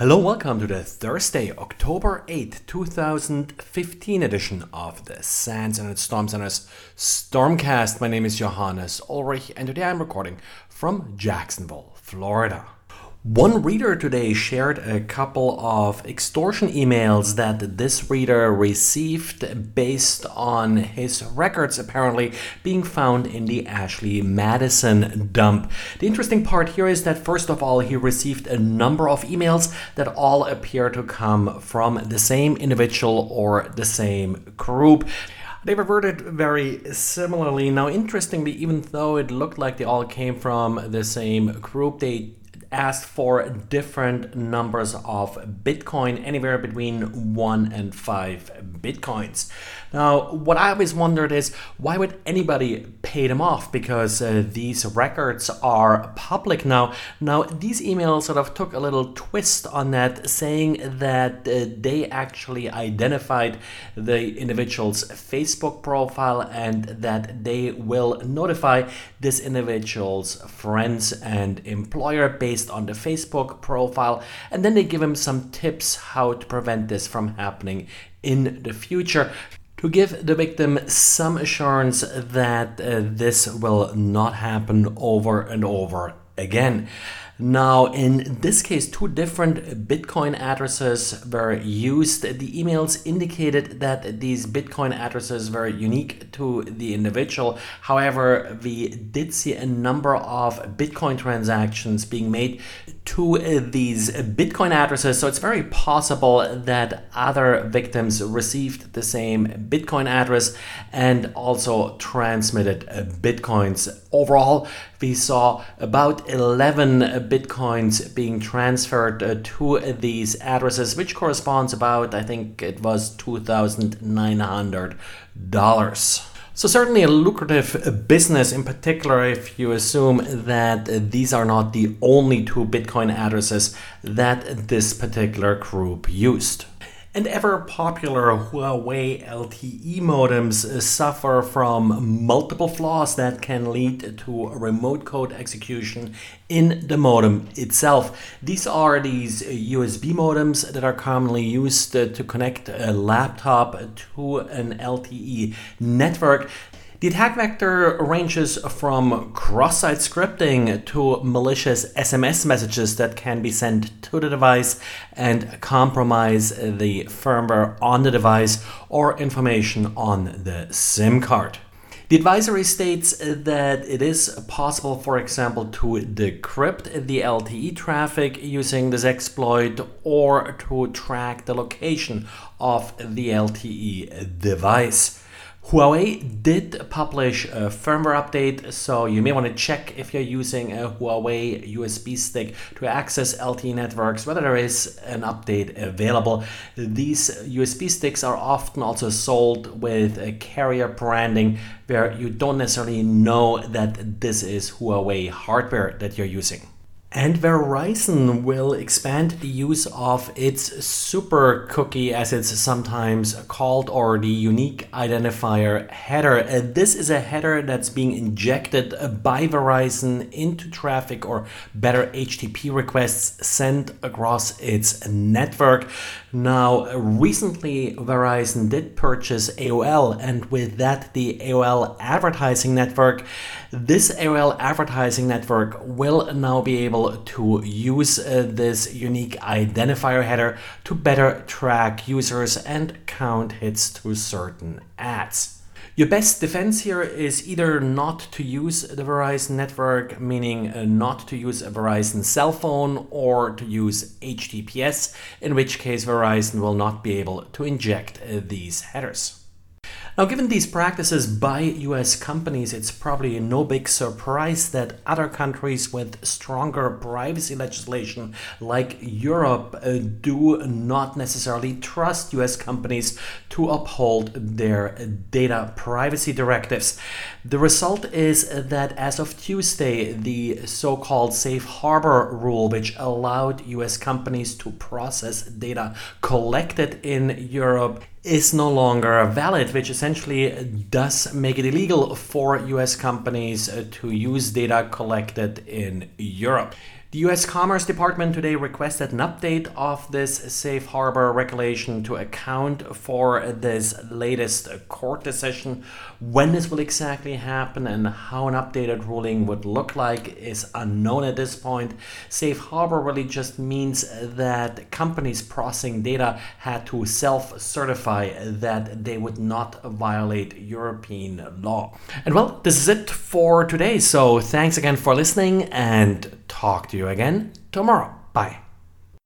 Hello, welcome to the Thursday, October 8th, 2015 edition of the SANS and Storm Center's Stormcast. My name is Johannes Ulrich and today I'm recording from Jacksonville, Florida. One reader today shared a couple of extortion emails that this reader received based on his records apparently being found in the Ashley Madison dump. The interesting part here is that first of all, he received a number of emails that all appear to come from the same individual or the same group. They were worded very similarly. Now, interestingly, even though it looked like they all came from the same group, they asked for different numbers of Bitcoin, anywhere between 1 and 5 Bitcoins. Now, what I always wondered is, why would anybody pay them off? Because these records are public now. Now, these emails sort of took a little twist on that, saying that they actually identified the individual's Facebook profile and that they will notify this individual's friends and employer based on the Facebook profile, and then they give him some tips how to prevent this from happening in the future, to give the victim some assurance that this will not happen over and over again. Now, in this case, two different Bitcoin addresses were used. The emails indicated that these Bitcoin addresses were unique to the individual. However, we did see a number of Bitcoin transactions being made to these Bitcoin addresses. So it's very possible that other victims received the same Bitcoin address and also transmitted Bitcoins. Overall, we saw about 11 Bitcoins being transferred to these addresses, which corresponds about, I think it was $2,900. So certainly a lucrative business, in particular if you assume that these are not the only two Bitcoin addresses that this particular group used. And ever popular Huawei LTE modems suffer from multiple flaws that can lead to remote code execution in the modem itself. These are these USB modems that are commonly used to connect a laptop to an LTE network. The attack vector ranges from cross-site scripting to malicious SMS messages that can be sent to the device and compromise the firmware on the device or information on the SIM card. The advisory states that it is possible, for example, to decrypt the LTE traffic using this exploit or to track the location of the LTE device. Huawei did publish a firmware update, so you may want to check if you're using a Huawei USB stick to access LTE networks, whether there is an update available. These USB sticks are often also sold with a carrier branding where you don't necessarily know that this is Huawei hardware that you're using. And Verizon will expand the use of its super cookie, as it's sometimes called, or the unique identifier header. This is a header that's being injected by Verizon into traffic, or better, HTTP requests sent across its network. Now, recently Verizon did purchase AOL, and with that the AOL advertising network. This AOL advertising network will now be able to use this unique identifier header to better track users and count hits to certain ads. Your best defense here is either not to use the Verizon network, meaning not to use a Verizon cell phone, or to use HTTPS, in which case Verizon will not be able to inject these headers. Now, given these practices by US companies, it's probably no big surprise that other countries with stronger privacy legislation like Europe do not necessarily trust US companies to uphold their data privacy directives. The result is that as of Tuesday, the so-called safe harbor rule, which allowed US companies to process data collected in Europe, is no longer valid, which essentially does make it illegal for US companies to use data collected in Europe. The US Commerce Department today requested an update of this safe harbor regulation to account for this latest court decision. When this will exactly happen and how an updated ruling would look like is unknown at this point. Safe harbor really just means that companies processing data had to self-certify that they would not violate European law. And well, this is it for today. So thanks again for listening and talk to you again tomorrow. Bye.